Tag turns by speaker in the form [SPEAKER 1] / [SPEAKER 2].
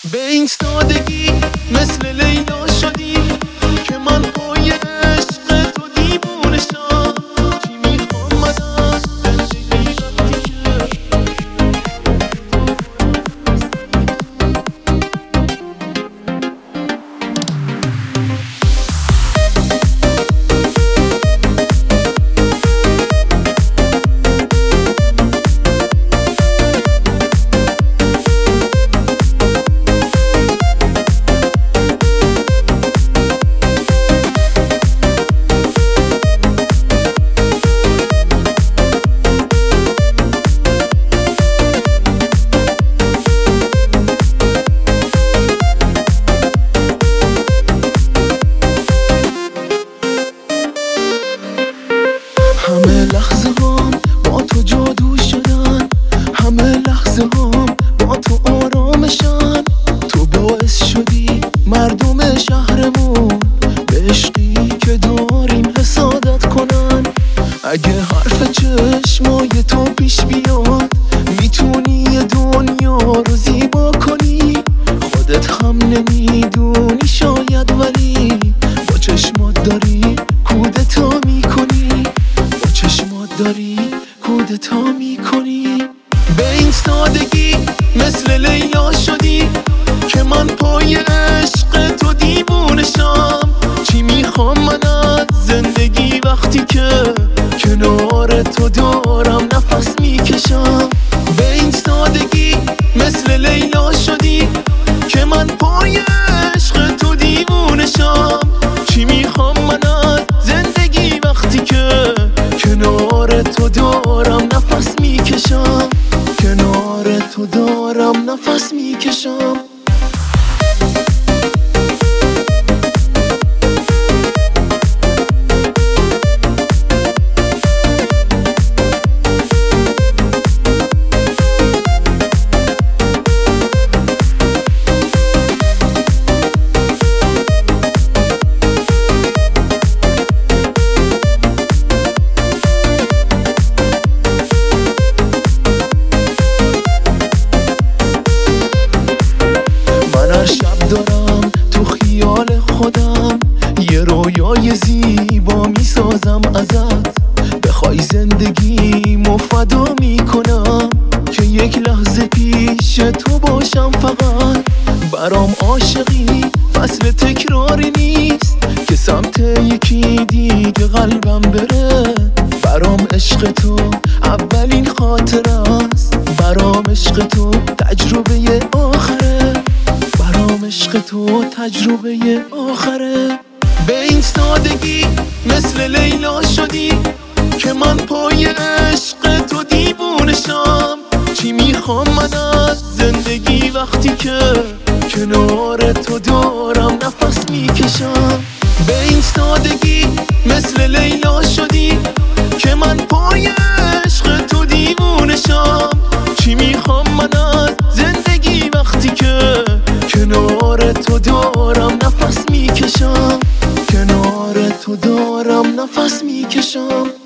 [SPEAKER 1] به این سادگی مثل لیلا شدی که من پای عشق تو دیوونه شم. چی میخوام من از زندگی وقتی که همه لحظه هم با تو جادو شدن، همه لحظه هم با تو آرامشن. تو باعث شدی مردم شهرمون به عشقی که داریم حسادت کنن. اگه حرف چشمای تو پیش بیاد میتونی دنیا رو زیبا کنی. خودت هم نمیدونی شاید، ولی با چشمات داری کودتا میکنی، داری کودتا میکنی. به این سادگی مثل لیلا شدی که من پای عشق تو دیوونه شم. چی میخوام من از زندگی وقتی که کنار تو دارم نفس میکشم. به این سادگی مثل لیلا شدی که من پای عشق تو دیوونه شم. چی میخوام من از زندگی وقتی که کنار تو دارم نفس میکشم، کنار تو دارم نفس میکشم. شب دارم تو خیال خودم یه رویای زیبا میسازم ازت. بخوای زندگیمو فدا میکنم که یک لحظه پیش تو باشم. فقط برام عاشقی فصل تکراری نیست که سمت یکی دیگه قلبم بره. برام عشق تو اولین خاطر است، برام عشق تو تجربه آخره، برام عشق تو تجربه آخره. به این سادگی مثل لیلا شدی که من پای عشق تو دیوونه شم. چی میخوام من از زندگی وقتی که کنار تو دارم نفس میکشم. به این سادگی مثل لیلا شدی که من پای عشق تو دیوونه شم. چی میخوام من از زندگی وقتی که کنار تو دارم نفس میکشم، کنار تو دارم نفس میکشم.